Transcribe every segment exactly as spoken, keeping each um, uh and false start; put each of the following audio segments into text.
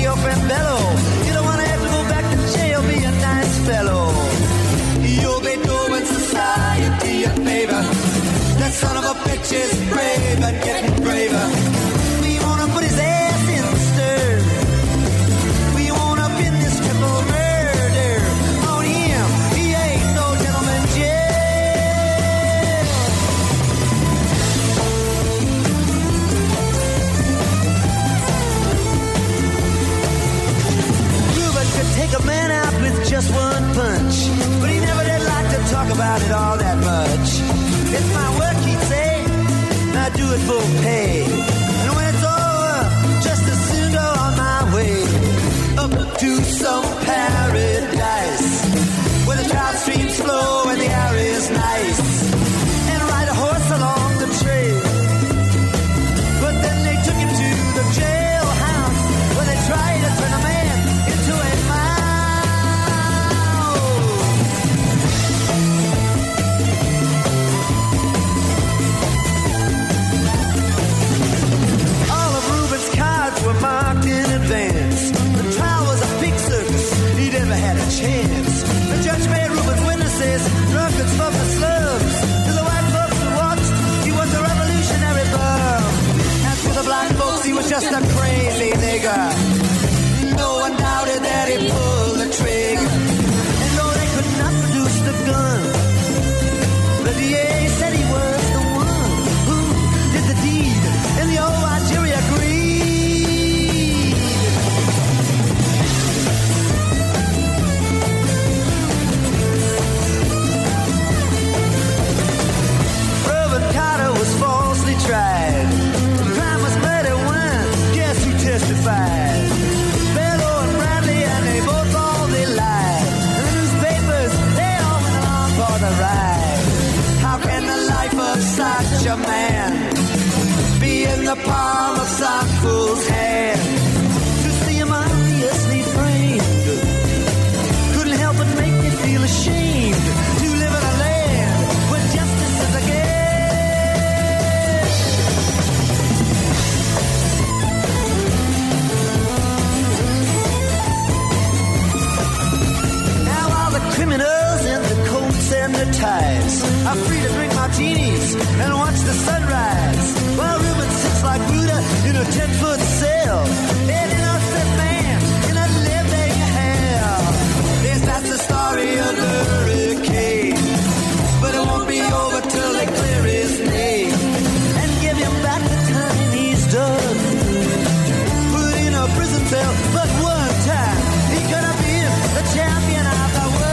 your friend Bello. You don't want to have to go back to jail, be a nice fellow. You'll be doing society a favor. That son of a bitch is brave and getting braver. We want to put his ass in the stir. We want to pin this triple murder on him. He ain't no gentleman jail. Ruben could take a man out with just one punch, but he never did like to talk about it all that much. It's my work, he'd say, I do it for pay. And when it's over, just as soon go on my way up to some paradise where the trout streams flow and the air is nice, and ride a horse along the trail. But then they took him to the jailhouse where they tried to turn a man into a mouse. Were marked in advance. The trial was a big circus. He never had a chance. The judge made Ruben witnesses, drunkards from the slums. To the white folks who watched, he was a revolutionary bum. As for the black folks, he was just a crazy nigger. No one doubted that he pulled the trigger. And though they could not produce the gun, the D A said he was the one who did the deed in the old Algeria Green. Tried. The crime was murder when, guess who testified? Bello and Bradley, and they both all they lied. And the newspapers, they all went along for the ride. How can the life of such a man be in the palm of some fool's hand? To see him obviously framed couldn't help but make me feel ashamed to live in a land where justice is a game. Criminals in the coats and the ties are free to drink martinis and watch the sunrise, while Ruben sits like Buddha in a ten-foot cell. An innocent man in a living hell. Yes, that's the story of the hurricane, but it won't be over till they clear his name and give him back the time he's done. Put in a prison cell, but one time he could have been the champion of the world.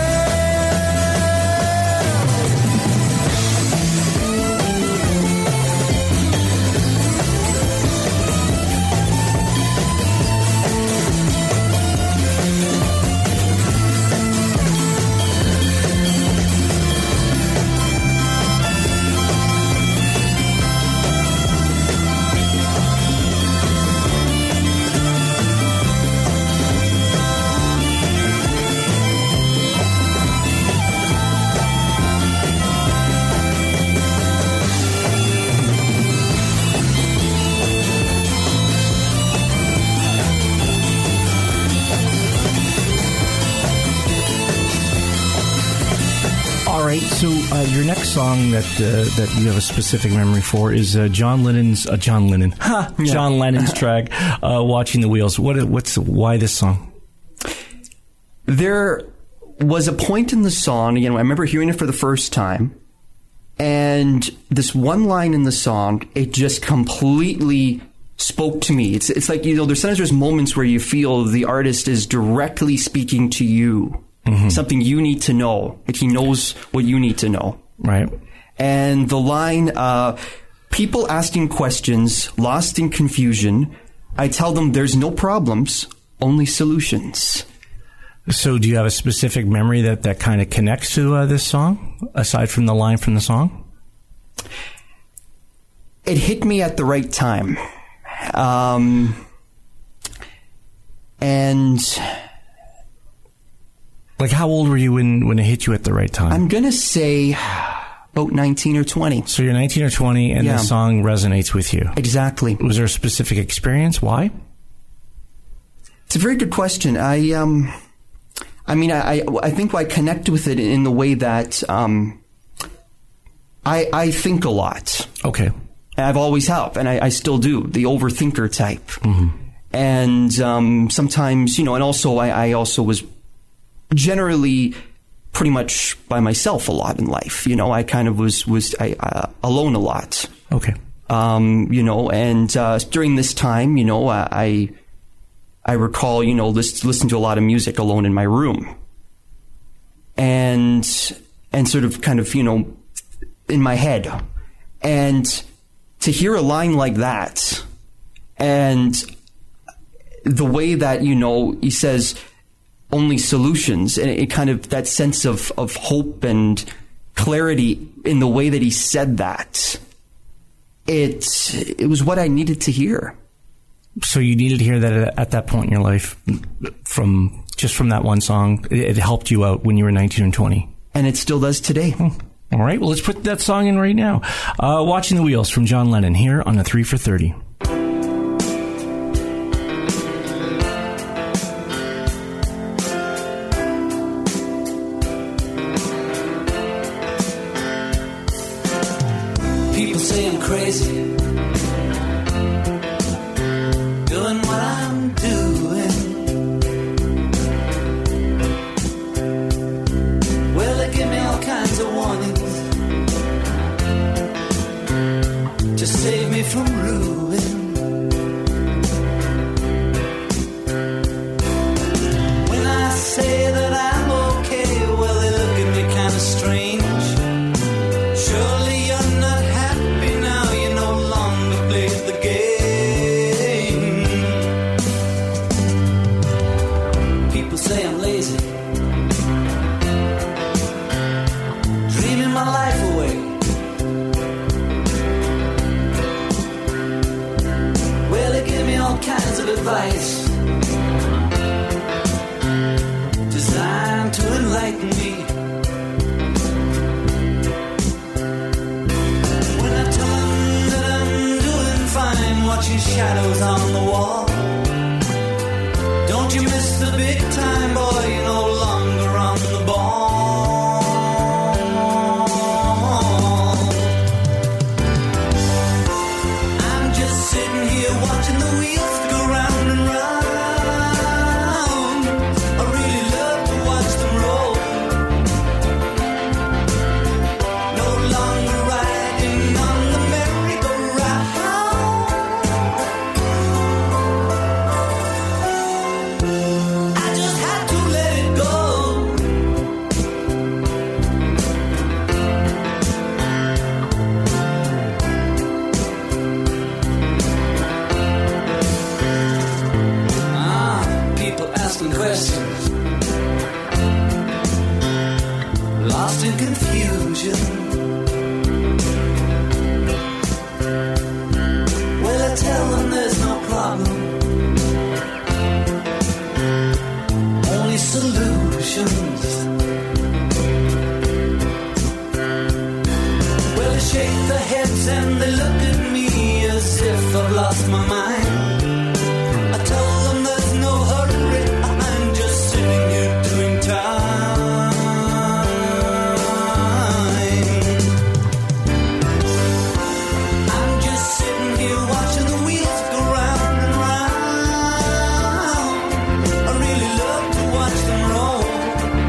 So uh, your next song that uh, that you have a specific memory for is uh, John Lennon's uh, John Lennon, ha, yeah. John Lennon's track, uh, "Watching the Wheels." What what's why this song? There was a point in the song. Again, I remember hearing it for the first time, and this one line in the song, it just completely spoke to me. It's it's like, you know, there's sometimes there's moments where you feel the artist is directly speaking to you. Mm-hmm. Something you need to know. Like he knows what you need to know. Right. And the line, uh, people asking questions, lost in confusion. I tell them there's no problems, only solutions. So do you have a specific memory that, that kind of connects to uh, this song, aside from the line from the song? It hit me at the right time. Um, and... Like, how old were you when, when it hit you at the right time? I'm going to say about nineteen or twenty. So you're nineteen or twenty, and yeah. the song resonates with you. Exactly. Was there a specific experience? Why? It's a very good question. I, um, I mean, I, I think I connect with it in the way that um, I, I think a lot. Okay. I've always have, and I, I still do. The overthinker type, mm-hmm. and um, sometimes, you know, and also I, I also was generally pretty much by myself a lot in life. You know, I kind of was was I, uh, alone a lot. Okay. Um, you know, and uh, during this time, you know, I I recall, you know, listen, listen to a lot of music alone in my room, and and sort of kind of, you know, in my head, and to hear a line like that, and the way that, you know, he says only solutions, and it kind of that sense of, of hope and clarity in the way that he said that, it it was what I needed to hear. So you needed to hear that at that point in your life, from just from that one song. It helped you out when you were nineteen and twenty. And it still does today. Hmm. All right, well, let's put that song in right now. Uh, Watching the Wheels from John Lennon here on the three for thirty. People say I'm crazy, doing what I'm doing. Well, they give me all kinds of warnings to save me from ruin. When I say that I'm okay, well, they look at me kind of strange. Surely you're not happy now, you no longer play the game. People say I'm lazy, dreaming my life away. Well, they give me all kinds of advice designed to enlighten me. When I tell them that I'm doing fine, watching shadows on the wall. Don't you miss the big time, boy, you're no longer on the ball. I'm just sitting here watching the wheels go round and round. I really love to watch them roll. No longer riding on the merry-go-round. I just had to let it go. Ah, people asking questions, lost in confusion. Well, I tell them there's no problem, only solutions. Well, they shake their heads and they look at me as if I've lost my mind. I tell them there's no hurry, I'm just sitting here doing time. I'm just sitting here watching the wheels go round and round. I really love to watch them roll.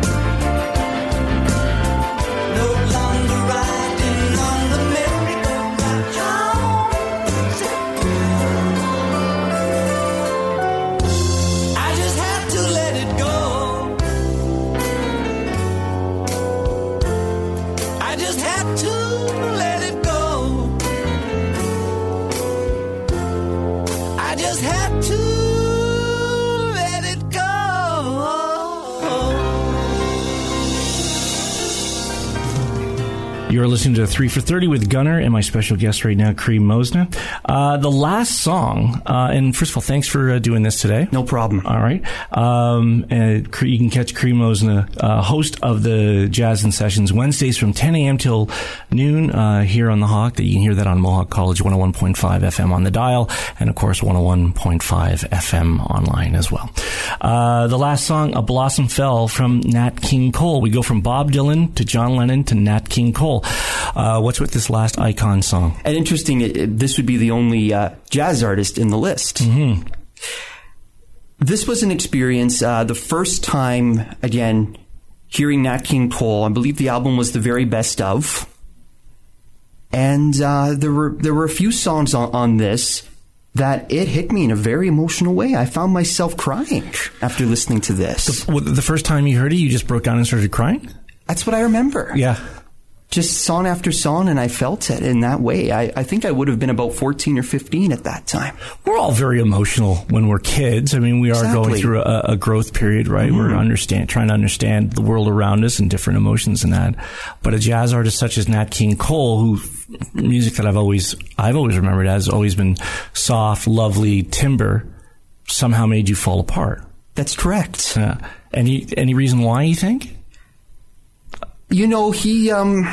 You're listening to three for thirty with Gunnar and my special guest right now, Kareem Mosna. Uh, the last song, uh, and first of all, thanks for uh, doing this today. No problem. All right. Um, and you can catch Kareem Mosna, uh, host of the Jazz and Sessions, Wednesdays from ten a.m. till noon uh, here on the Hawk. That you can hear that on Mohawk College one oh one point five F M on the dial, and of course one oh one point five F M online as well. Uh, the last song, A Blossom Fell, from Nat King Cole. We go from Bob Dylan to John Lennon to Nat King Cole. Uh, what's with this last icon song? And interesting, it, it, this would be the only uh, jazz artist in the list. Mm-hmm. This was an experience, uh, the first time, again, hearing Nat King Cole. I believe the album was The Very Best Of. And uh, there were there were a few songs on, on this that it hit me in a very emotional way. I found myself crying after listening to this. The, the first time you heard it, you just broke down and started crying? That's what I remember. Yeah. Just song after song, and I felt it in that way. I, I think I would have been about fourteen or fifteen at that time. We're all very emotional when we're kids. I mean, we are Exactly. going through a, a growth period, right? Mm-hmm. We're understand, trying to understand the world around us and different emotions and that. But a jazz artist such as Nat King Cole, who music that I've always, I've always remembered has always been soft, lovely timbre, somehow made you fall apart. That's correct. Yeah. Any, any reason why, you think? You know, he um,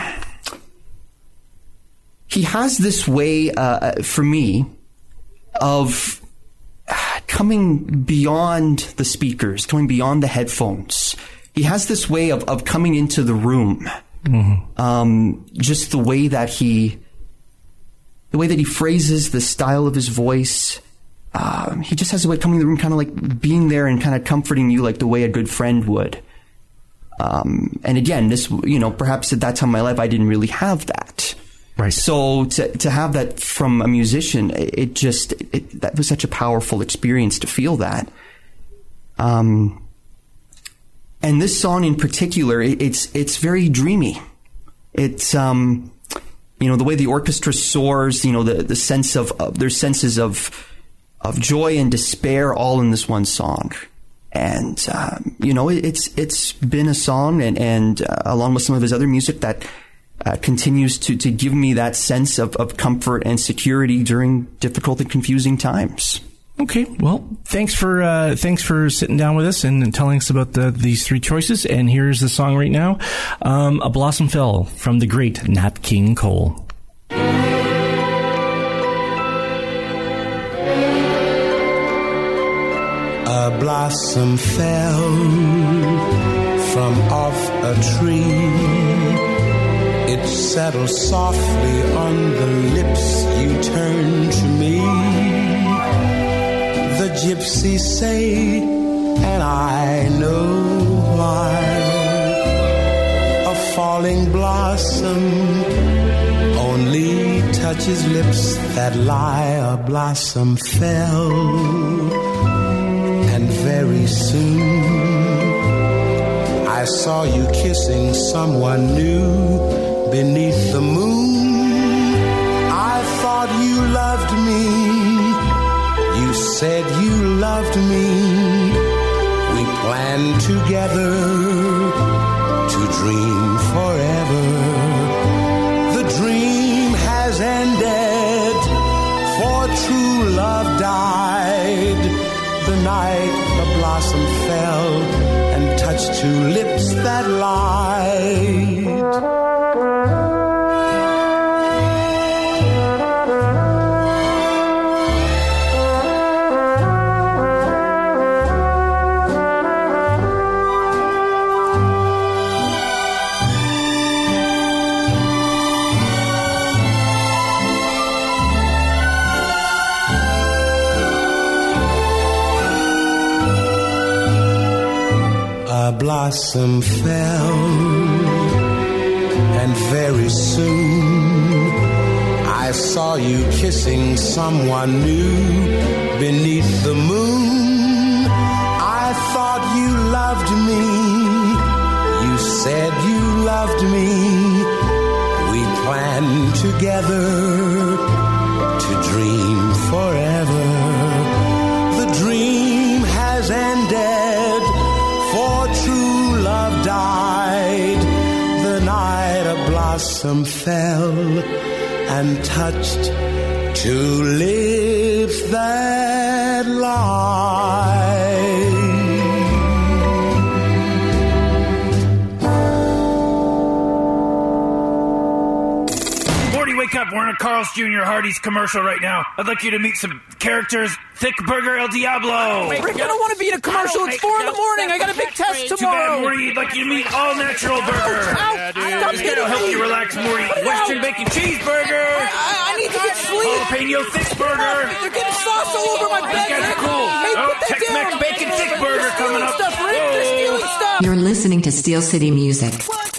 he has this way, uh, for me, of coming beyond the speakers, coming beyond the headphones. He has this way of, of coming into the room. Mm-hmm. Um, just the way that he, the way that he phrases, the style of his voice. Um, he just has a way of coming in the room, kind of like being there and kind of comforting you like the way a good friend would. Um, and again, this, you know, perhaps at that time in my life, I didn't really have that. Right. So to, to have that from a musician, it, it just, it, that was such a powerful experience to feel that. Um, and this song in particular, it, it's, it's very dreamy. It's, um, you know, the way the orchestra soars, you know, the, the sense of, of there's senses of, of joy and despair all in this one song. And, um, you know, it, it's it's been a song, and, and uh, along with some of his other music, that uh, continues to, to give me that sense of, of comfort and security during difficult and confusing times. Okay, well, thanks for uh, thanks for sitting down with us and, and telling us about the, these three choices. And here's the song right now, um, A Blossom Fell, from the great Nat King Cole. A blossom fell from off a tree. It settled softly on the lips you turned to me. The gypsies say, and I know why, a falling blossom only touches lips that lie. A blossom fell, and very soon I saw you kissing someone new beneath the moon. I thought you loved me. You said you loved me. We planned together to dream forever. The dream has ended, for true love died the night the blossom fell and touched two lips that lied. A blossom fell, and very soon I saw you kissing someone new beneath the moon. I thought you loved me. You said you loved me. We planned together to dream forever. The dream has ended, for true love died the night a blossom blossom fell and touched two lips that lie. Morty, wake up. We're in a Carl's Junior Hardee's commercial right now. I'd like you to meet some characters. Thick Burger El Diablo. Rick, I don't want to be in a commercial. It's four in the morning. I got a big test tomorrow. Too bad, Morty. I'd like you to meet All Natural Burger. Ow, stop This hitting will help me. you relax, Morty. Western Bacon Cheeseburger. I, I need to get sleep. Jalapeno Thick Burger. They're getting sauce all over my bed. These guys are cool. Hey, Oh, put that Tex-Mex down. Bacon Thick Burger They're coming stealing up. Stuff, Rick. They're stealing stuff. You're listening to Steel City Music.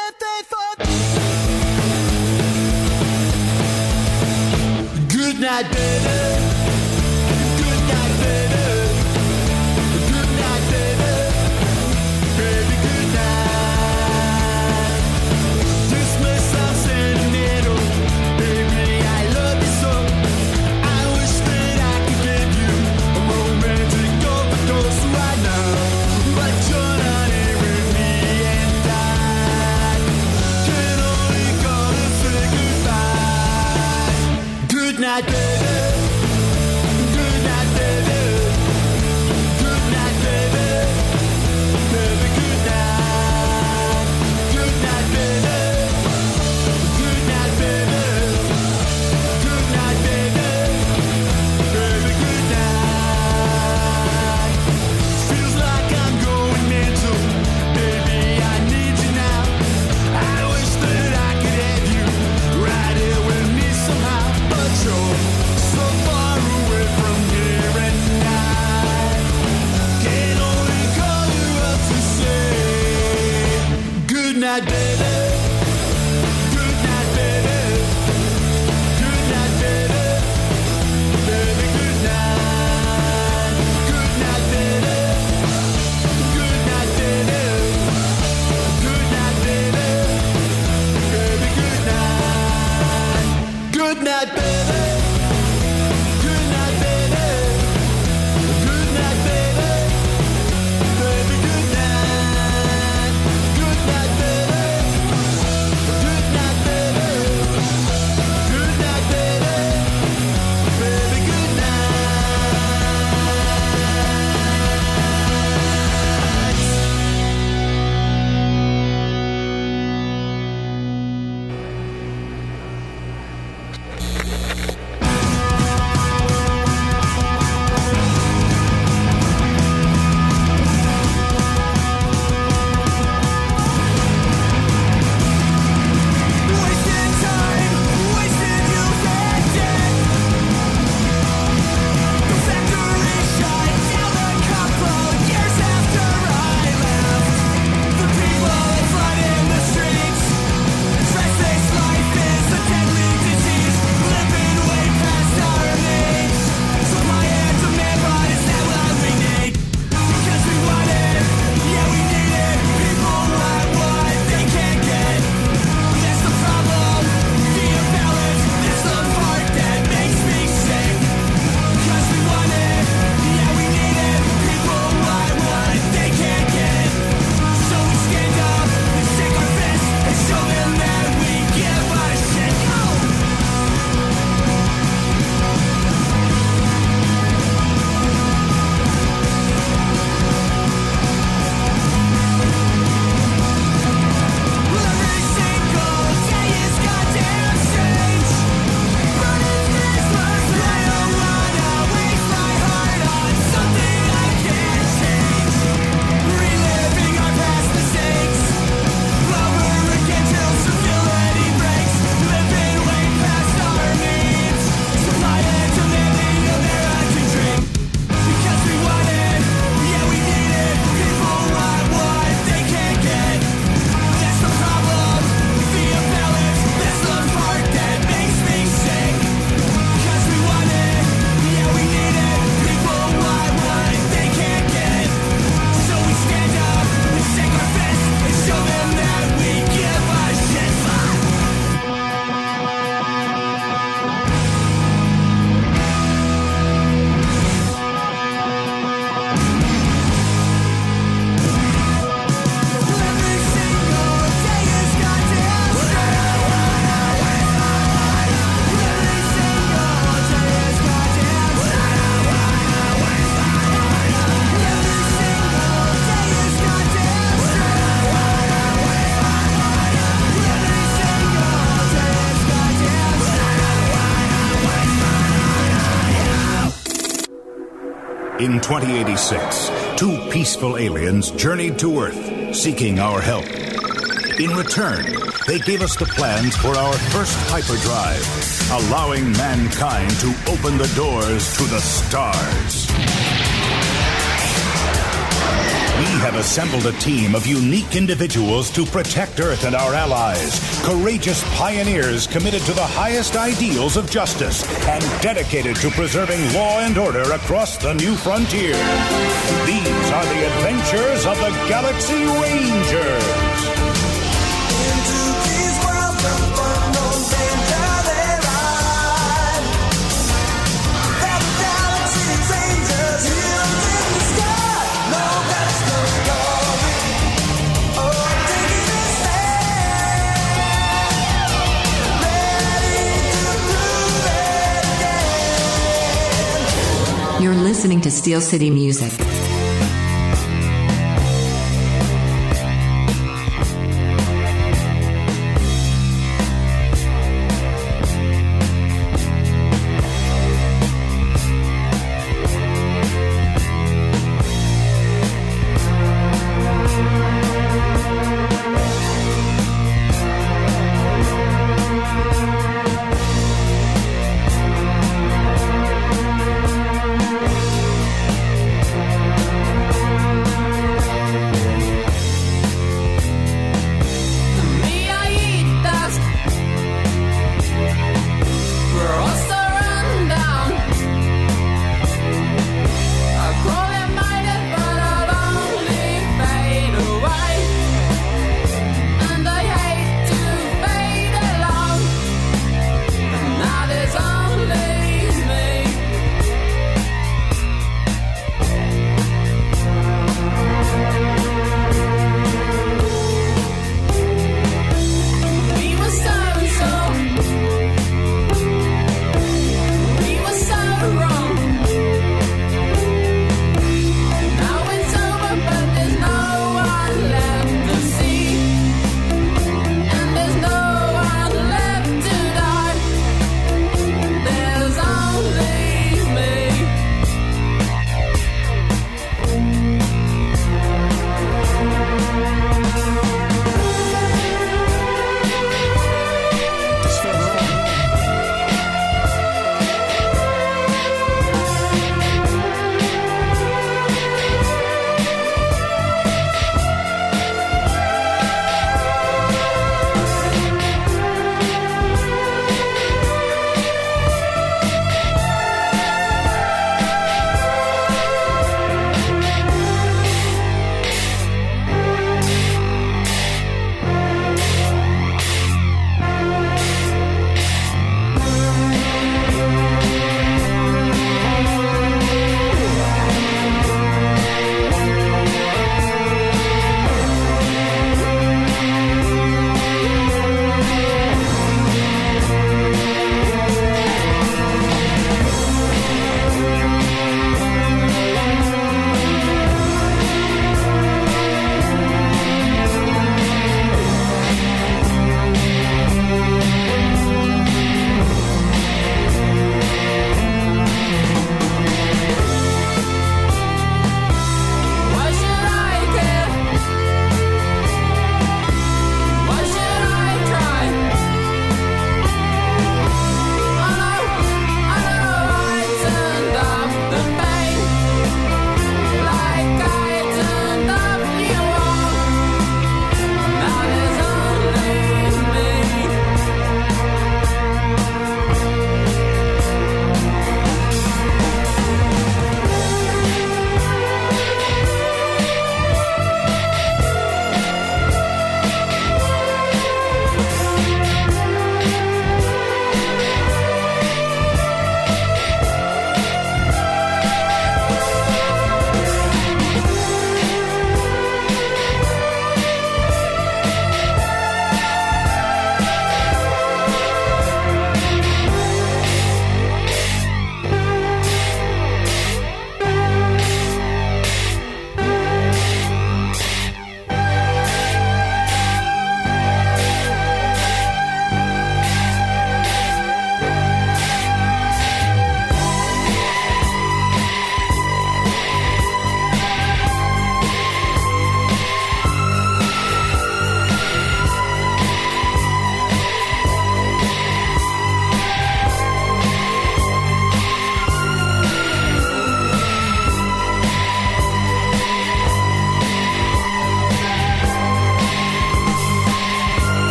Good night, baby. Good night, baby. Good night, baby. Baby, good night. This may sound sentimental, baby, I love you so. I wish that I could give you a romantic overdose right now. But you're not here with me, and I can only call to say goodbye. Good night, baby. Good night, baby. Good night, baby. Baby, good night. Good night, baby. Good night, baby. Good night, baby. Baby, good night. Feels like I'm going mental. Baby, I need you now. I wish that I could have you right here with me somehow. But you're so far away from here, and I can only call you up to say good night, baby. Good night, baby. Good night, baby. Baby, good night. Good night, baby. Good night, baby. Good night, baby. Baby, good night. Good night, baby. Good night, baby. Good night, baby. Baby, good night. Good night, baby. In twenty eighty-six, two peaceful aliens journeyed to Earth, seeking our help. In return, they gave us the plans for our first hyperdrive, allowing mankind to open the doors to the stars. We have assembled a team of unique individuals to protect Earth and our allies, courageous pioneers committed to the highest ideals of justice and dedicated to preserving law and order across the new frontier. These are the adventures of the Galaxy Rangers. You're listening to Steel City Music.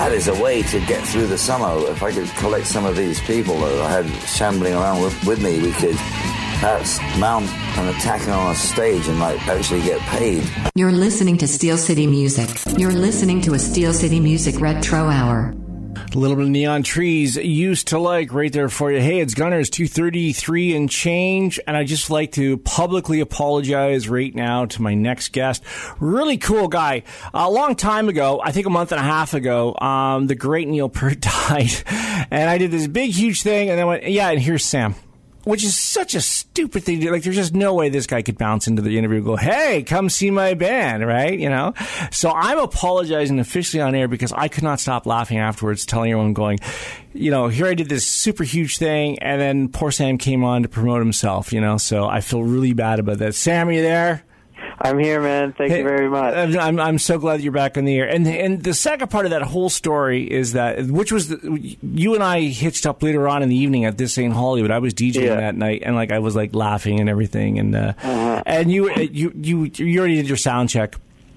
that is a way to get through the summer. If I could collect some of these people that I had shambling around with, with me, we could perhaps mount an attack on a stage and like actually get paid. You're listening to Steel City Music. You're listening to a Steel City Music Retro Hour. A little bit of Neon Trees used to like right there for you. Hey, it's Gunners two thirty-three and change, and I just like to publicly apologize right now to my next guest. Really cool guy. A long time ago, I think a month and a half ago, um, the great Neil Peart died, and I did this big, huge thing, and then went, yeah, and here's Sam. Which is such a stupid thing to do. Like, there's just no way this guy could bounce into the interview and go, hey, come see my band, right? You know? So I'm apologizing officially on air because I could not stop laughing afterwards, telling everyone, going, you know, here I did this super huge thing, and then poor Sam came on to promote himself, you know? So I feel really bad about that. Sam, are you there? I'm here, man. Thank hey, you very much. I'm I'm so glad you're back on the air. And and the second part of that whole story is that, which was the, you and I hitched up later on in the evening at This Ain't Hollywood. I was DJing yeah. that night, and like I was like laughing and everything, and uh, uh-huh. and you you you you already did your sound check.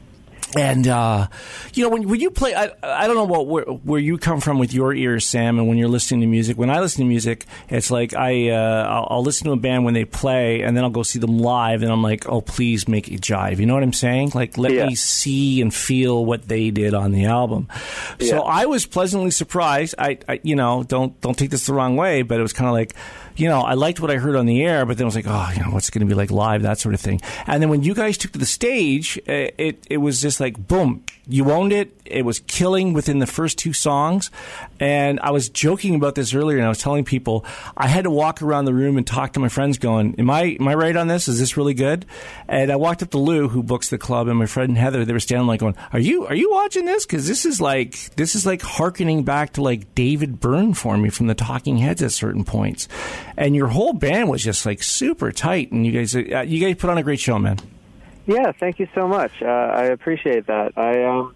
And, uh, you know, when, when you play, I, I don't know what, where, where you come from with your ears, Sam, and when you're listening to music. When I listen to music, it's like I, uh, I'll, I'll listen to a band when they play, and then I'll go see them live, and I'm like, oh, please make it jive. You know what I'm saying? Like, let yeah. me see and feel what they did on the album. Yeah. So I was pleasantly surprised. I, I, you know, don't, don't take this the wrong way, but it was kind of like, you know, I liked what I heard on the air, but then I was like, oh, you know, what's it going to be like live, that sort of thing. And then when you guys took to the stage, it it was just like, boom, you owned it. It was killing within the first two songs. And I was joking about this earlier, and I was telling people I had to walk around the room and talk to my friends going, am I am I right on this? Is this really good? And I walked up to Lou, who books the club, and my friend Heather. They were standing like going, are you are you watching this? Because this is like this is like hearkening back to like David Byrne for me from the Talking Heads at certain points. And your whole band was just like super tight, and you guys uh, you guys put on a great show, man. Yeah, thank you so much. Uh, I appreciate that. I um,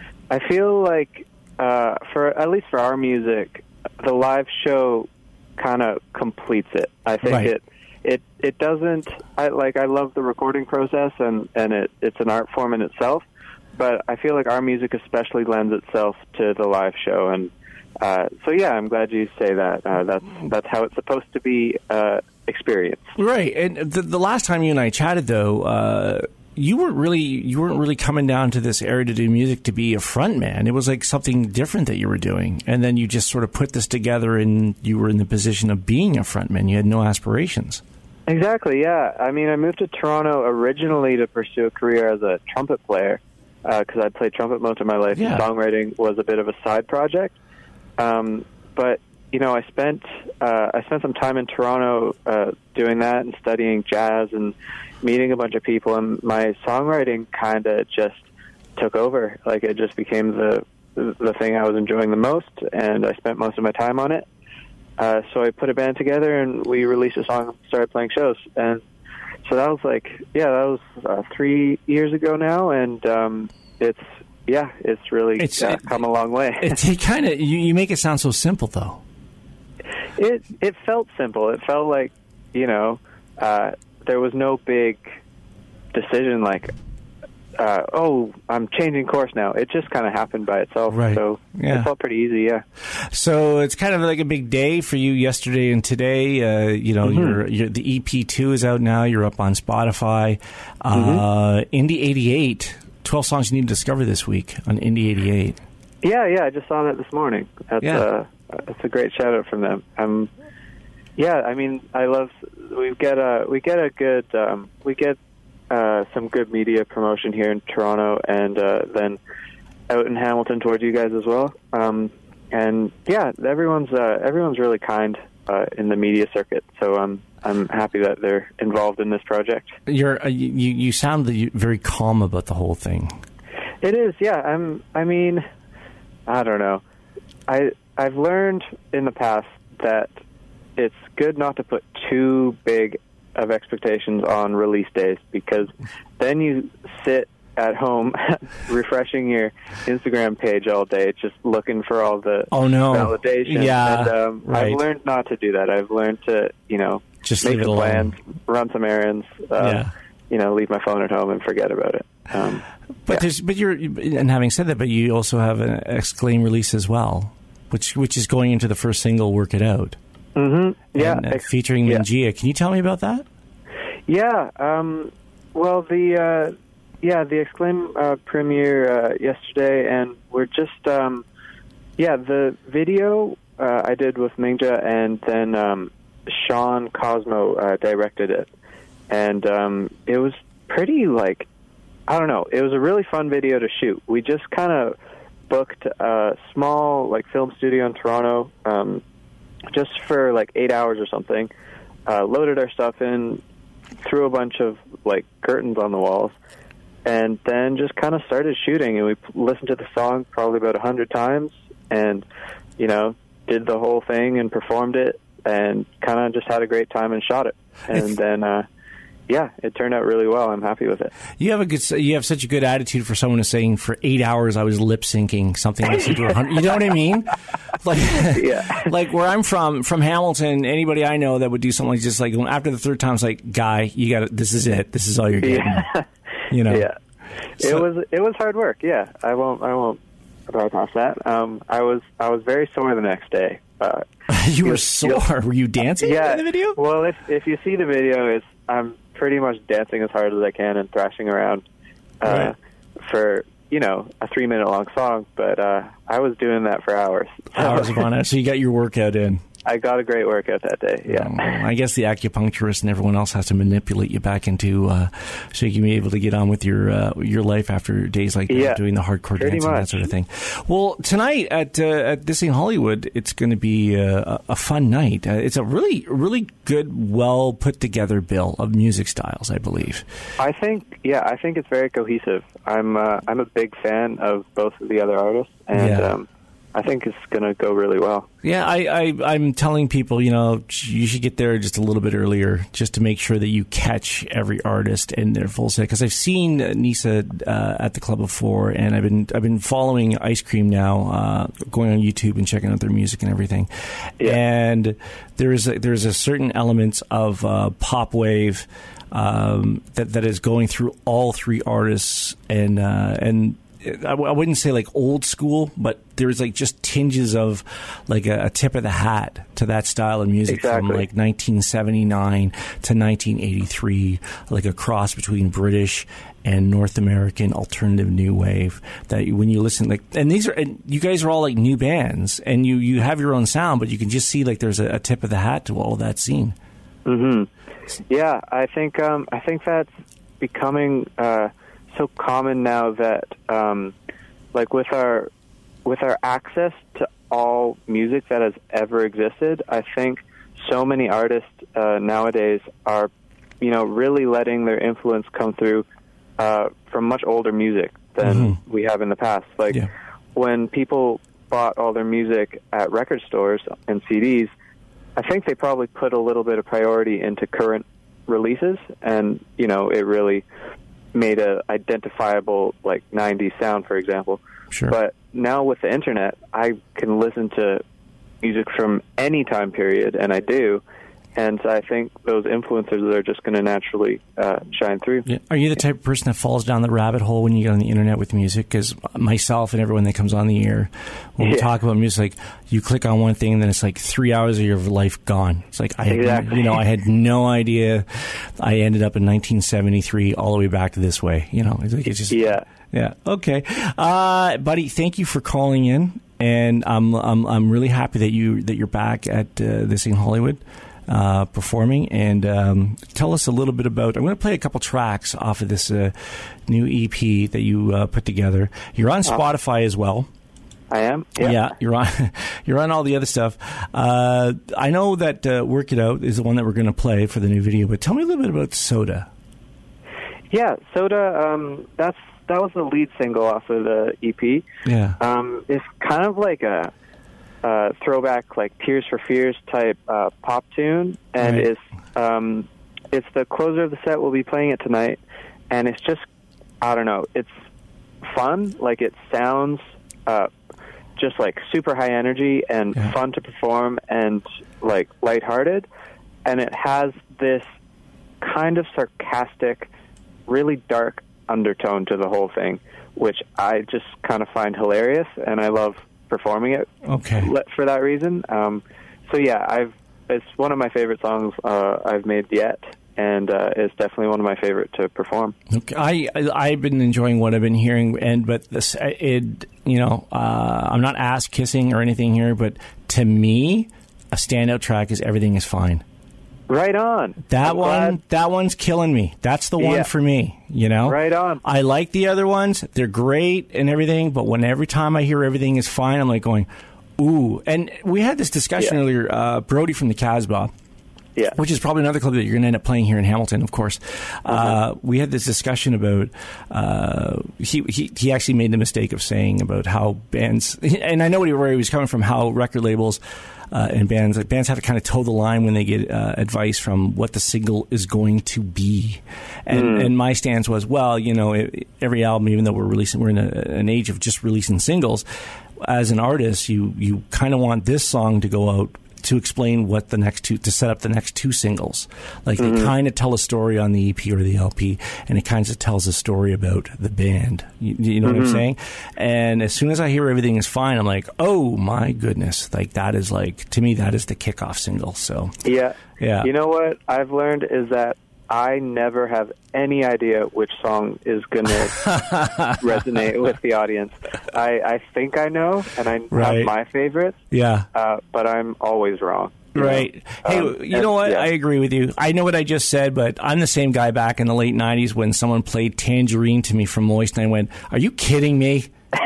I feel like uh, for at least for our music, the live show kind of completes it. I think right. it it it doesn't. I like I love the recording process, and and it it's an art form in itself. But I feel like our music especially lends itself to the live show, and uh, so yeah, I'm glad you say that. Uh, that's that's how it's supposed to be uh, experienced. Right. And the, the last time you and I chatted, though. Uh, You weren't really you weren't really coming down to this area to do music to be a front man. It was like something different that you were doing, and then you just sort of put this together, and you were in the position of being a front man. You had no aspirations. Exactly. Yeah. I mean, I moved to Toronto originally to pursue a career as a trumpet player because uh, I'd played trumpet most of my life. Yeah. And songwriting was a bit of a side project, um, but you know, I spent uh, I spent some time in Toronto uh, doing that and studying jazz and meeting a bunch of people, and my songwriting kind of just took over. Like, it just became the the thing I was enjoying the most, and I spent most of my time on it. Uh, so I put a band together, and we released a song and started playing shows. And so that was like, yeah, that was uh, three years ago now, and um, it's, yeah, it's really it's, uh, come a long way. It's it kind of, you, you make it sound so simple, though. It it felt simple. It felt like, you know, uh, there was no big decision like, uh, oh, I'm changing course now. It just kind of happened by itself. Right. So yeah. It felt pretty easy, yeah. So it's kind of like a big day for you yesterday and today. Uh, you know, mm-hmm. you're, you're, the E P two is out now. You're up on Spotify. Mm-hmm. Uh, Indie eighty-eight, twelve songs you need to discover this week on Indie eighty-eight. Yeah, yeah, I just saw that this morning. That's, yeah. uh, that's a great shout-out from them. Um, yeah, I mean, I love... We get a we get a good um, we get uh, some good media promotion here in Toronto, and uh, then out in Hamilton towards you guys as well. Um, and yeah, everyone's uh, everyone's really kind uh, in the media circuit. So I'm I'm happy that they're involved in this project. You're uh, you you sound very calm about the whole thing. It is, yeah. I'm. I mean, I don't know. I I've learned in the past that it's good not to put too big of expectations on release days, because then you sit at home refreshing your Instagram page all day just looking for all the oh, no. validation. Yeah, and, um, right. I've learned not to do that. I've learned to, you know, just make leave it a plan, alone. run some errands, um, yeah. you know, leave my phone at home and forget about it. Um, but yeah. there's, but you're, and having said that, but you also have an Exclaim release as well, which which is going into the first single, "Work It Out." Mm-hmm. Yeah, and, uh, ex- featuring yeah. Mingia. Can you tell me about that? Yeah. Um, well, the uh, yeah the Exclaim uh, premiere uh, yesterday, and we're just um, yeah the video uh, I did with Mingja, and then um, Sean Cosmo uh, directed it, and um, it was pretty like. I don't know. It was a really fun video to shoot. We just kind of booked a small like film studio in Toronto, um, just for like eight hours or something. Uh, loaded our stuff in, threw a bunch of like curtains on the walls, and then just kind of started shooting. And we p- listened to the song probably about a hundred times, and you know, did the whole thing and performed it, and kind of just had a great time and shot it. And then. Uh, Yeah, it turned out really well. I'm happy with it. You have a good, you have such a good attitude for someone who's saying for eight hours I was lip syncing something I said to a hundred. You know what I mean? Like, yeah. like where I'm from, from Hamilton. Anybody I know that would do something like just like after the third time, it's like, guy, you got to. This is it. This is all you're getting. Yeah. You know. Yeah. So, it was it was hard work. Yeah, I won't I won't bypass that. Um, I was I was very sore the next day. Uh, you were sore. Were you dancing yeah, in the video? Well, if if you see the video, it's I'm pretty much dancing as hard as I can and thrashing around uh, right. for, you know, a three minute long song. But uh, I was doing that for hours. So Hours upon hours. So you got your workout in. I got a great workout that day, yeah. Um, I guess the acupuncturist and everyone else has to manipulate you back into uh, so you can be able to get on with your uh, your life after days like that, yeah, doing the hardcore dancing and that sort of thing. Well, tonight at uh, at This Ain't Hollywood, it's going to be uh, a fun night. Uh, it's a really, really good, well put together bill of music styles, I believe. I think, yeah, I think it's very cohesive. I'm uh, I'm a big fan of both of the other artists, and Yeah. um, I think it's going to go really well. Yeah, I, I, I'm telling people, you know, you should get there just a little bit earlier just to make sure that you catch every artist in their full set. Because I've seen Nisa uh, at the club before, and I've been I've been following Ice Cream now, uh, going on YouTube and checking out their music and everything. Yeah. And there's a, there's a certain elements of uh, pop wave um, that that is going through all three artists, and uh, and. I wouldn't say like old school, but there's like just tinges of like a, a tip of the hat to that style of music exactly. from like nineteen seventy-nine to nineteen eighty-three, like a cross between British and North American alternative new wave. That when you listen, like, and these are, and you guys are all like new bands, and you you have your own sound, but you can just see like there's a, a tip of the hat to all of that scene. Mm-hmm. Yeah, I think um, I think that's becoming. Uh, so common now that um, like with our with our access to all music that has ever existed, I think so many artists uh, nowadays are, you know, really letting their influence come through uh, from much older music than mm-hmm. we have in the past. Like yeah. when people bought all their music at record stores and C Ds, I think they probably put a little bit of priority into current releases, and you know, it really made a identifiable like nineties sound, for example. Sure. But now with the internet, I can listen to music from any time period, and I do. And I think those influencers are just going to naturally uh, shine through. Yeah. Are you the type of person that falls down the rabbit hole when you get on the internet with music? Because myself and everyone that comes on the air, when yeah. we talk about music, like you click on one thing and then it's like three hours of your life gone. It's like I had, exactly. you know, I had no idea. I ended up in nineteen seventy-three all the way back to this way. You know, it's like it's just yeah, yeah. Okay, uh, buddy, thank you for calling in, and I'm I'm I'm really happy that you that you're back at uh, This Ain't Hollywood. Uh, performing, and um, tell us a little bit about. I'm going to play a couple tracks off of this uh, new E P that you uh, put together. You're on Spotify as well. I am. Yeah, yeah you're on. You're on all the other stuff. Uh, I know that uh, "Work It Out" is the one that we're going to play for the new video. But tell me a little bit about Soda. Yeah, Soda. Um, that's that was the lead single off of the E P. Yeah. Um, it's kind of like a. Uh, throwback like Tears for Fears type uh, pop tune, and right. it's um, it's the closer of the set. We'll be playing it tonight, and it's just I don't know, it's fun. Like it sounds uh, just like super high energy and yeah. fun to perform, and like lighthearted, and it has this kind of sarcastic, really dark undertone to the whole thing, which I just kind of find hilarious, and I love performing it. Okay. For that reason. Um, so yeah, I've it's one of my favorite songs uh, I've made yet, and uh, it's definitely one of my favorite to perform. Okay. I, I I've been enjoying what I've been hearing, and but this it you know uh, I'm not ass kissing or anything here, but to me, a standout track is "Everything Is Fine." Right on. That I'm one, glad. that one's killing me. That's the one Yeah. for me. You know, Right on. I like the other ones; they're great and everything. But when every time I hear "Everything Is Fine," I'm like going, "Ooh!" And we had this discussion Yeah. earlier. Uh, Brody from the Casbah. Yeah. Which is probably another club that you're going to end up playing here in Hamilton, of course. Uh, we had this discussion about, uh, he, he he actually made the mistake of saying about how bands, and I know where he was coming from, how record labels uh, and bands, like bands have to kind of toe the line when they get uh, advice from what the single is going to be. And, Mm. and my stance was, well, you know, it, every album, even though we're releasing, we're in a, an age of just releasing singles, as an artist, you, you kind of want this song to go out to explain what the next two, to set up the next two singles. Like Mm-hmm. they kind of tell a story on the E P or the L P, and it kind of tells a story about the band. You, you know Mm-hmm. what I'm saying? And as soon as I hear "Everything Is Fine," I'm like, oh my goodness. Like that is like, to me, that is the kickoff single. So Yeah. Yeah. You know what I've learned is that I never have any idea which song is going to resonate with the audience. I, I think I know, and I Right. have my favorites, yeah. uh, but I'm always wrong. you know? Right. Hey, Um, you and- know what? yeah. I agree with you. I know what I just said, but I'm the same guy back in the late nineties when someone played Tangerine to me from Moist, and I went, are you kidding me?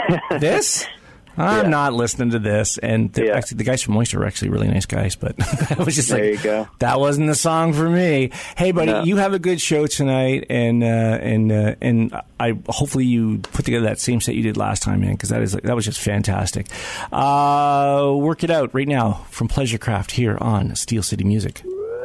This? I'm Yeah. not listening to this. And the, Yeah. actually, the guys from Moist are actually really nice guys, but I was just There like, you go. that wasn't the song for me. Hey, buddy, No. you have a good show tonight, and uh, and uh, and I hopefully you put together that same set you did last time, man, because that is that was just fantastic. Uh, work it out right now from Pleasurecraft here on Steel City Music.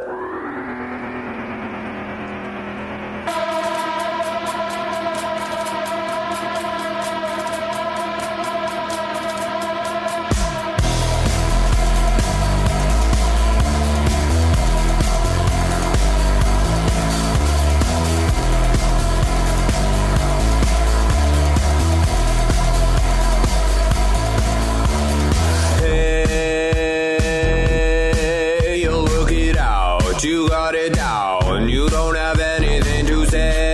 Hey, you look it out, you got it down, you don't have anything to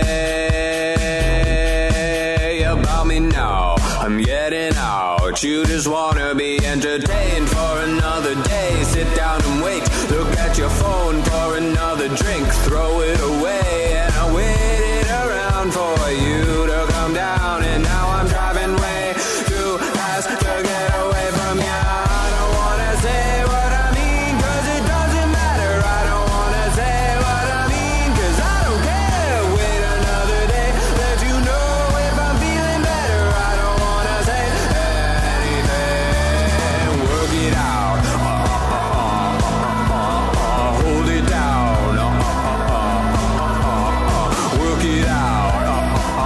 say about me now. I'm getting out, you just wanna be entertained for another day. Sit down and wait, look at your phone for another drink, throw it away. And I waited around for you to come down, and now I'm driving way too fast to get away from you. I don't wanna say what I mean, cause it doesn't matter. I don't wanna say what I mean, cause I don't care. Wait another day, let you know if I'm feeling better. I don't wanna say anything. Work it out. Uh, uh, uh, uh, uh, uh, hold it down. Uh, uh, uh, uh, uh, uh, work it out. Uh, uh, uh,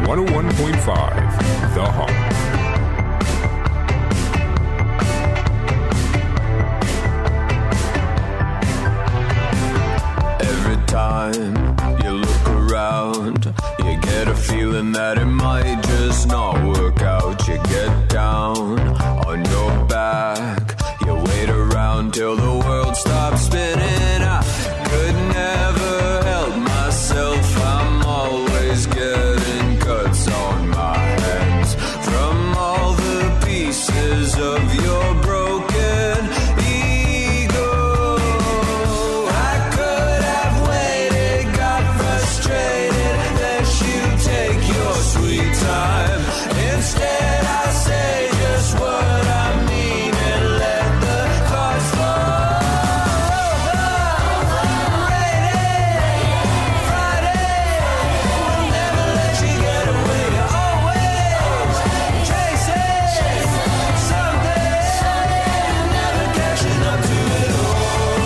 one oh one point five, The Hawk. Time you look around, you get a feeling that it might just not work out. You get down on your back, you wait around till the world stops spinning. I could never help myself, I'm always getting cuts on my hands from all the pieces of your broken ego. I could have waited, got frustrated, let you take your sweet time. Instead I say just what I mean and let the cards fall. Friday, we'll never let you get away. You're always chasing something, never catching up to it all.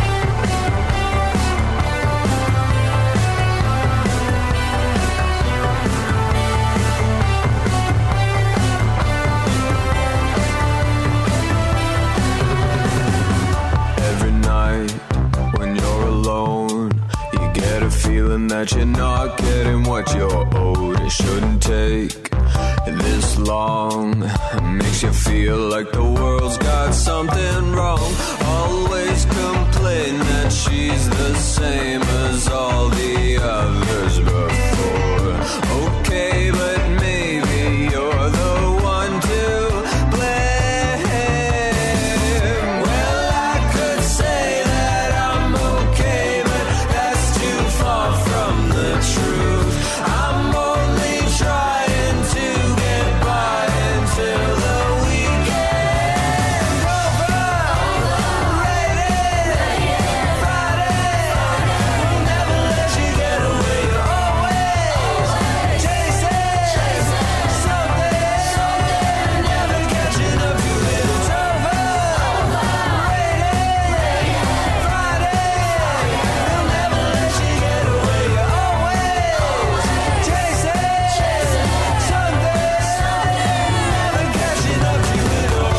Every night when you're alone, you get a feeling that you're not getting what you're owed. It shouldn't take this long. It makes you feel like the world's got something wrong. Always complain that she's the same as all the others before. Okay, but maybe you're the one to blame. Well, I could say that I'm okay, but that's too far from the truth. I'm only trying to get by until the weekend over. Rated Friday, we'll never let you get away. You're always chasing something, never catching up to it. It's over. Rated Friday, we'll never let you get away. You're always chasing something, never catching up to it all.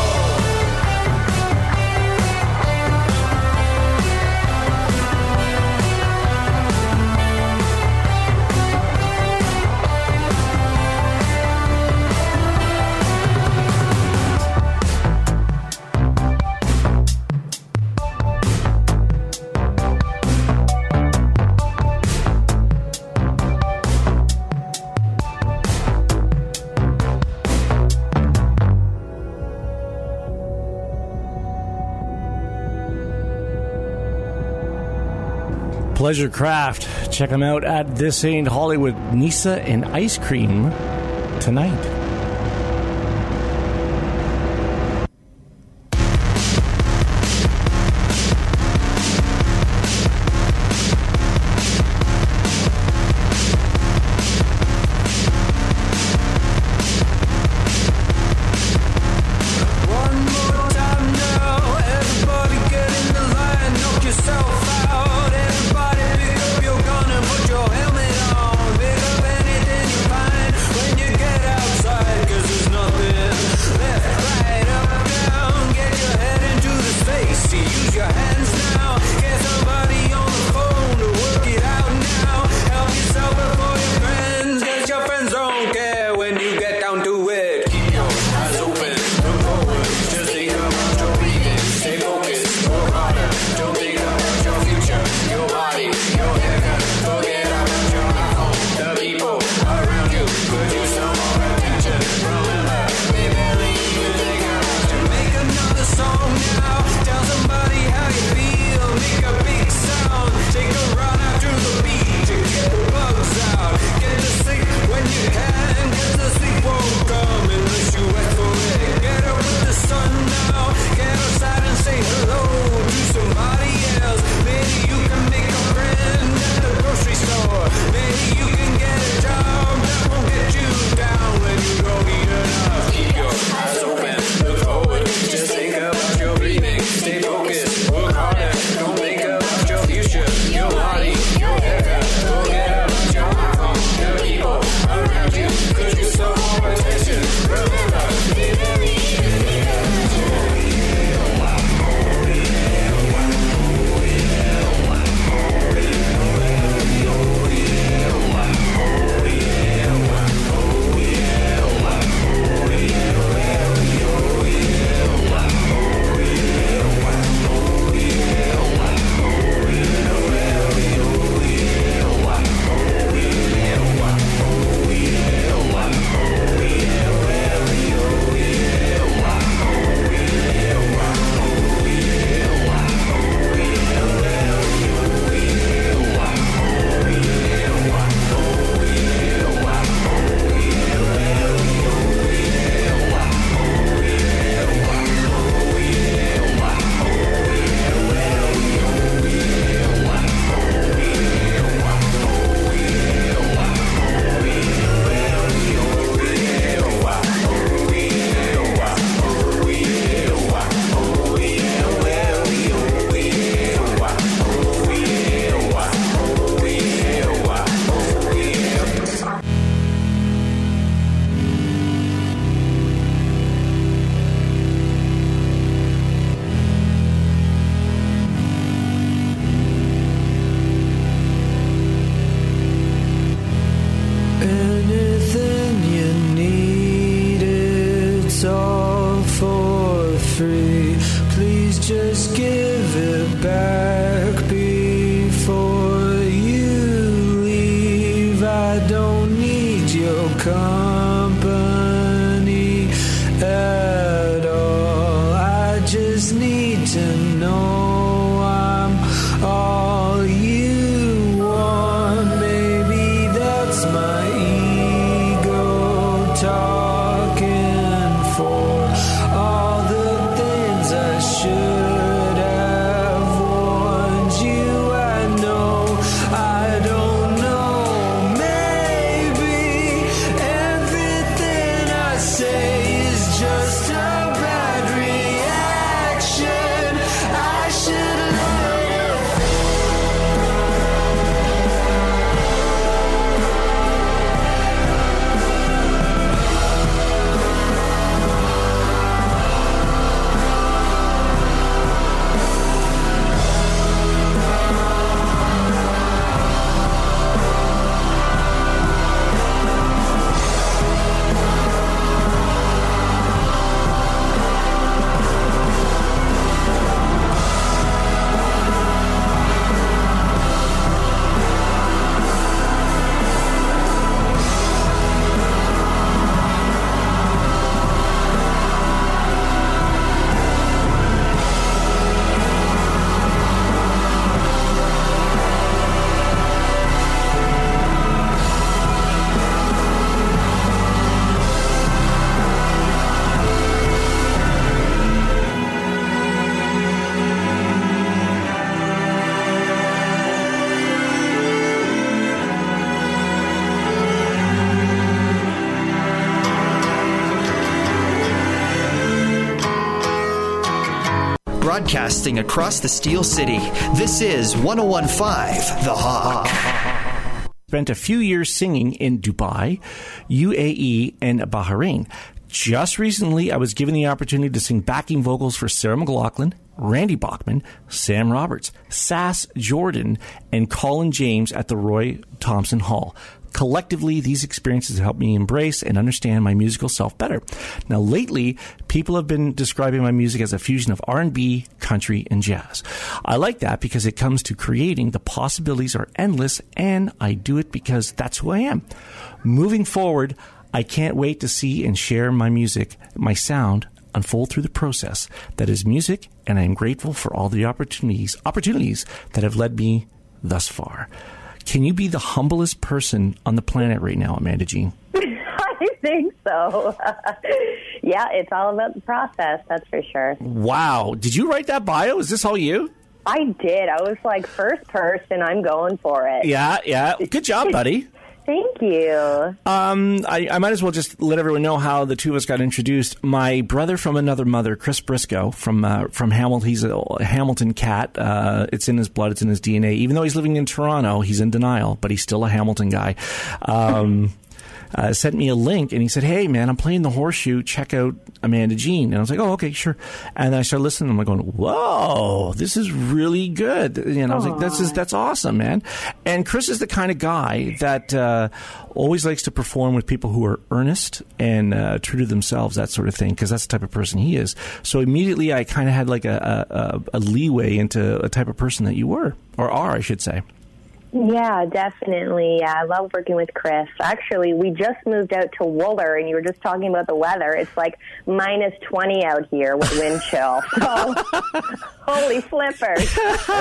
Pleasure Craft. Check them out at This Ain't Hollywood. Nisa and Ice Cream tonight. One more time now, everybody get in the line, knock yourself out. Everybody pick up your gun and put your helmet on. Pick up anything you find when you get outside. just give it back before you leave. I don't need your company at all. I just need to know I'm all you want. Maybe that's my ego talking for all the things I should have warned you. I know, I don't know. Maybe everything I say is just a bad reaction. I should let it Broadcasting across the Steel City, this is one oh one point five The Hawk. Spent a few years singing in Dubai, U A E, and Bahrain. Just recently, I was given the opportunity to sing backing vocals for Sarah McLachlan, Randy Bachman, Sam Roberts, Sass Jordan, and Colin James at the Roy Thompson Hall. Collectively, these experiences helped me embrace and understand my musical self better. Now, lately, people have been describing my music as a fusion of R and B, country, and jazz. I like that because it comes to creating. The possibilities are endless, and I do it because that's who I am. Moving forward, I can't wait to see and share my music, my sound, unfold through the process that is music, and I am grateful for all the opportunities opportunities that have led me thus far. Can you be the humblest person on the planet right now, Amanda Jean? I think so. Yeah, it's all about the process, that's for sure. Wow. Did you write that bio? Is this all you? I did. I was like, first person, I'm going for it. Yeah, yeah. Good job, buddy. Thank you. Um, I, I might as well just let everyone know how the two of us got introduced. My brother from another mother, Chris Briscoe, from uh, from Hamilton. He's a Hamilton cat. Uh, it's in his blood. It's in his D N A. Even though he's living in Toronto, he's in denial, but he's still a Hamilton guy. Um, uh, sent me a link, and he said, "Hey, man, I'm playing the Horseshoe. Check out Amanda Jean." And I was like, "Oh, okay, sure." And then I started listening. I'm like, going, "Whoa, this is really good." And I was Aww. like, "That's just, that's awesome, man." And Chris is the kind of guy that uh, always likes to perform with people who are earnest and uh, true to themselves, that sort of thing, because that's the type of person he is. So immediately, I kind of had like a, a, a leeway into a type of person that you were, or are, I should say. Yeah, definitely. Yeah, I love working with Chris. Actually, we just moved out to Wooler, and you were just talking about the weather. It's like minus twenty out here with wind chill. So, holy flippers.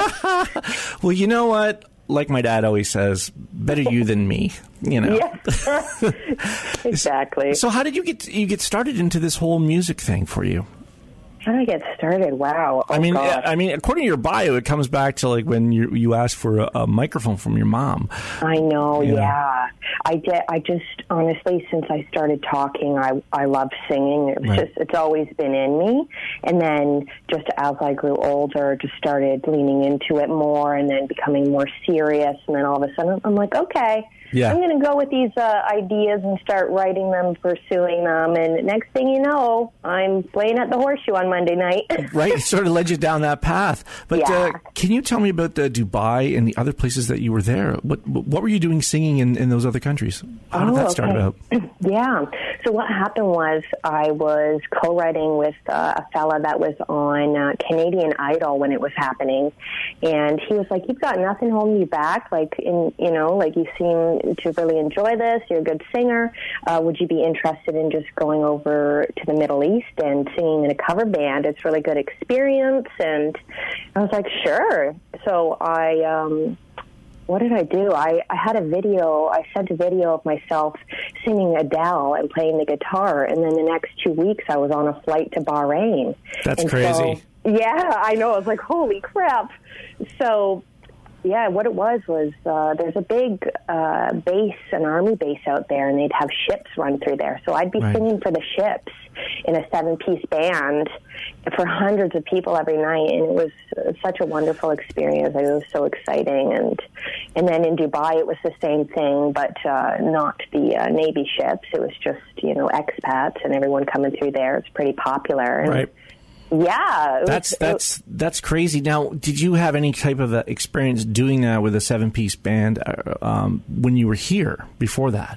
Well, you know what? Like my dad always says, better you than me, you know. Yeah. Exactly. So how did you get you get started into this whole music thing for you? How did I get started? Wow. Oh, I mean, gosh. I mean, according to your bio, it comes back to like when you you asked for a, a microphone from your mom. I know, you yeah. know? I did. I just honestly, since I started talking, I I love singing. It was Right. just it's always been in me. And then just as I grew older, just started leaning into it more, and then becoming more serious. And then all of a sudden, I'm like, okay. Yeah. I'm going to go with these uh, ideas and start writing them, pursuing them. And next thing you know, I'm playing at the Horseshoe on Monday night. Right. It sort of led you down that path. But Yeah. uh, can you tell me about uh, Dubai and the other places that you were there? What what were you doing singing in, in those other countries? How did Oh, that start okay. about? Yeah. So what happened was I was co-writing with uh, a fella that was on uh, Canadian Idol when it was happening, and he was like, "You've got nothing holding you back. Like, in you know, like you seem to really enjoy this. You're a good singer. Uh, would you be interested in just going over to the Middle East and singing in a cover band? It's a really good experience." And I was like, "Sure." So I. Um, What did I do? I, I had a video, I sent a video of myself singing Adele and playing the guitar, and then the next two weeks I was on a flight to Bahrain. That's And crazy. So, yeah, I know. I was like, holy crap. So, yeah, what it was was uh, there's a big uh, base, an army base out there, and they'd have ships run through there. So I'd be Right. singing for the ships in a seven-piece band for hundreds of people every night, and it was uh, such a wonderful experience. It was so exciting. And and then in Dubai, it was the same thing, but uh, not the uh, Navy ships. It was just, you know, expats and everyone coming through there. It's pretty popular. And Right. Yeah. It was, That's it- that's that's crazy. Now, did you have any type of uh, experience doing that with a seven-piece band uh, um, when you were here before that?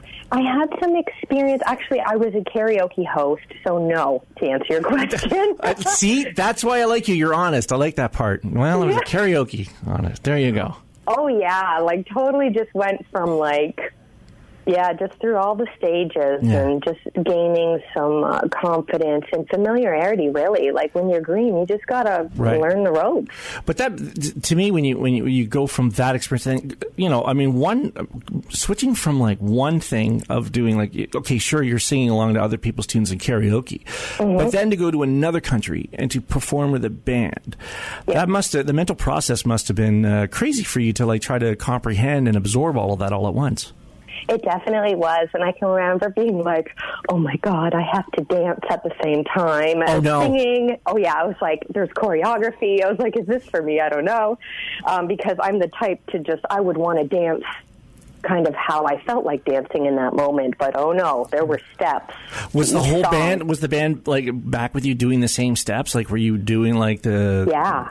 I had some experience. Actually, I was a karaoke host, so no, to answer your question. Uh, see, that's why I like you. You're honest. I like that part. Well, it was a karaoke. Honest. There you go. Oh, yeah, like totally just went from like, yeah, just through all the stages Yeah. and just gaining some uh, confidence and familiarity, really. Like when you're green, you just got to Right. learn the ropes. But that, to me, when you when you, you go from that experience, then, you know, I mean, one switching from like one thing of doing like, okay, sure, you're singing along to other people's tunes in karaoke, but then to go to another country and to perform with a band, that must have, the mental process must have been uh, crazy for you to like try to comprehend and absorb all of that all at once. It definitely was, and I can remember being like, oh, my God, I have to dance at the same time as Oh, no. singing. Oh, yeah, I was like, there's choreography. I was like, is this for me? I don't know, um, because I'm the type to just, I would want to dance kind of how I felt like dancing in that moment, but oh, no, there were steps. Was the Each whole song. band, was the band like back with you doing the same steps? Like, were you doing like the... Yeah.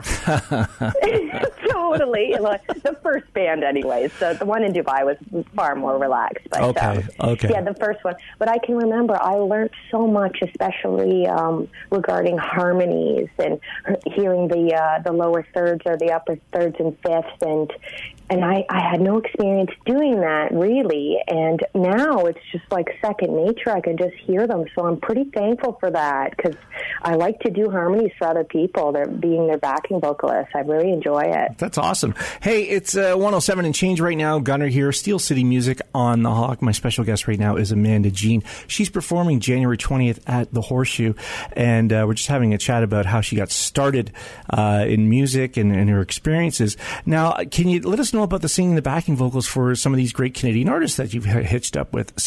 Totally. Like, the first band, anyways. So the one in Dubai was far more relaxed. But, Okay, um, okay. Yeah, the first one. But I can remember I learned so much, especially um, regarding harmonies and hearing the uh, the lower thirds or the upper thirds and fifths, and and I, I had no experience doing that really. And now it's just like second nature. I can just hear them. So I'm pretty thankful for that because I like to do harmonies for other people. They're being their backing vocalist. I really enjoy it. That's awesome. Hey, it's uh, one oh seven and change right now. Gunner here, Steel City Music on the Hawk. My special guest right now is Amanda Jean. She's performing January twentieth at the Horseshoe, and uh, we're just having a chat about how she got started uh, in music and, and her experiences. Now, can you let us know about the singing the backing vocals for some of these great Canadian artists that you've hitched up with?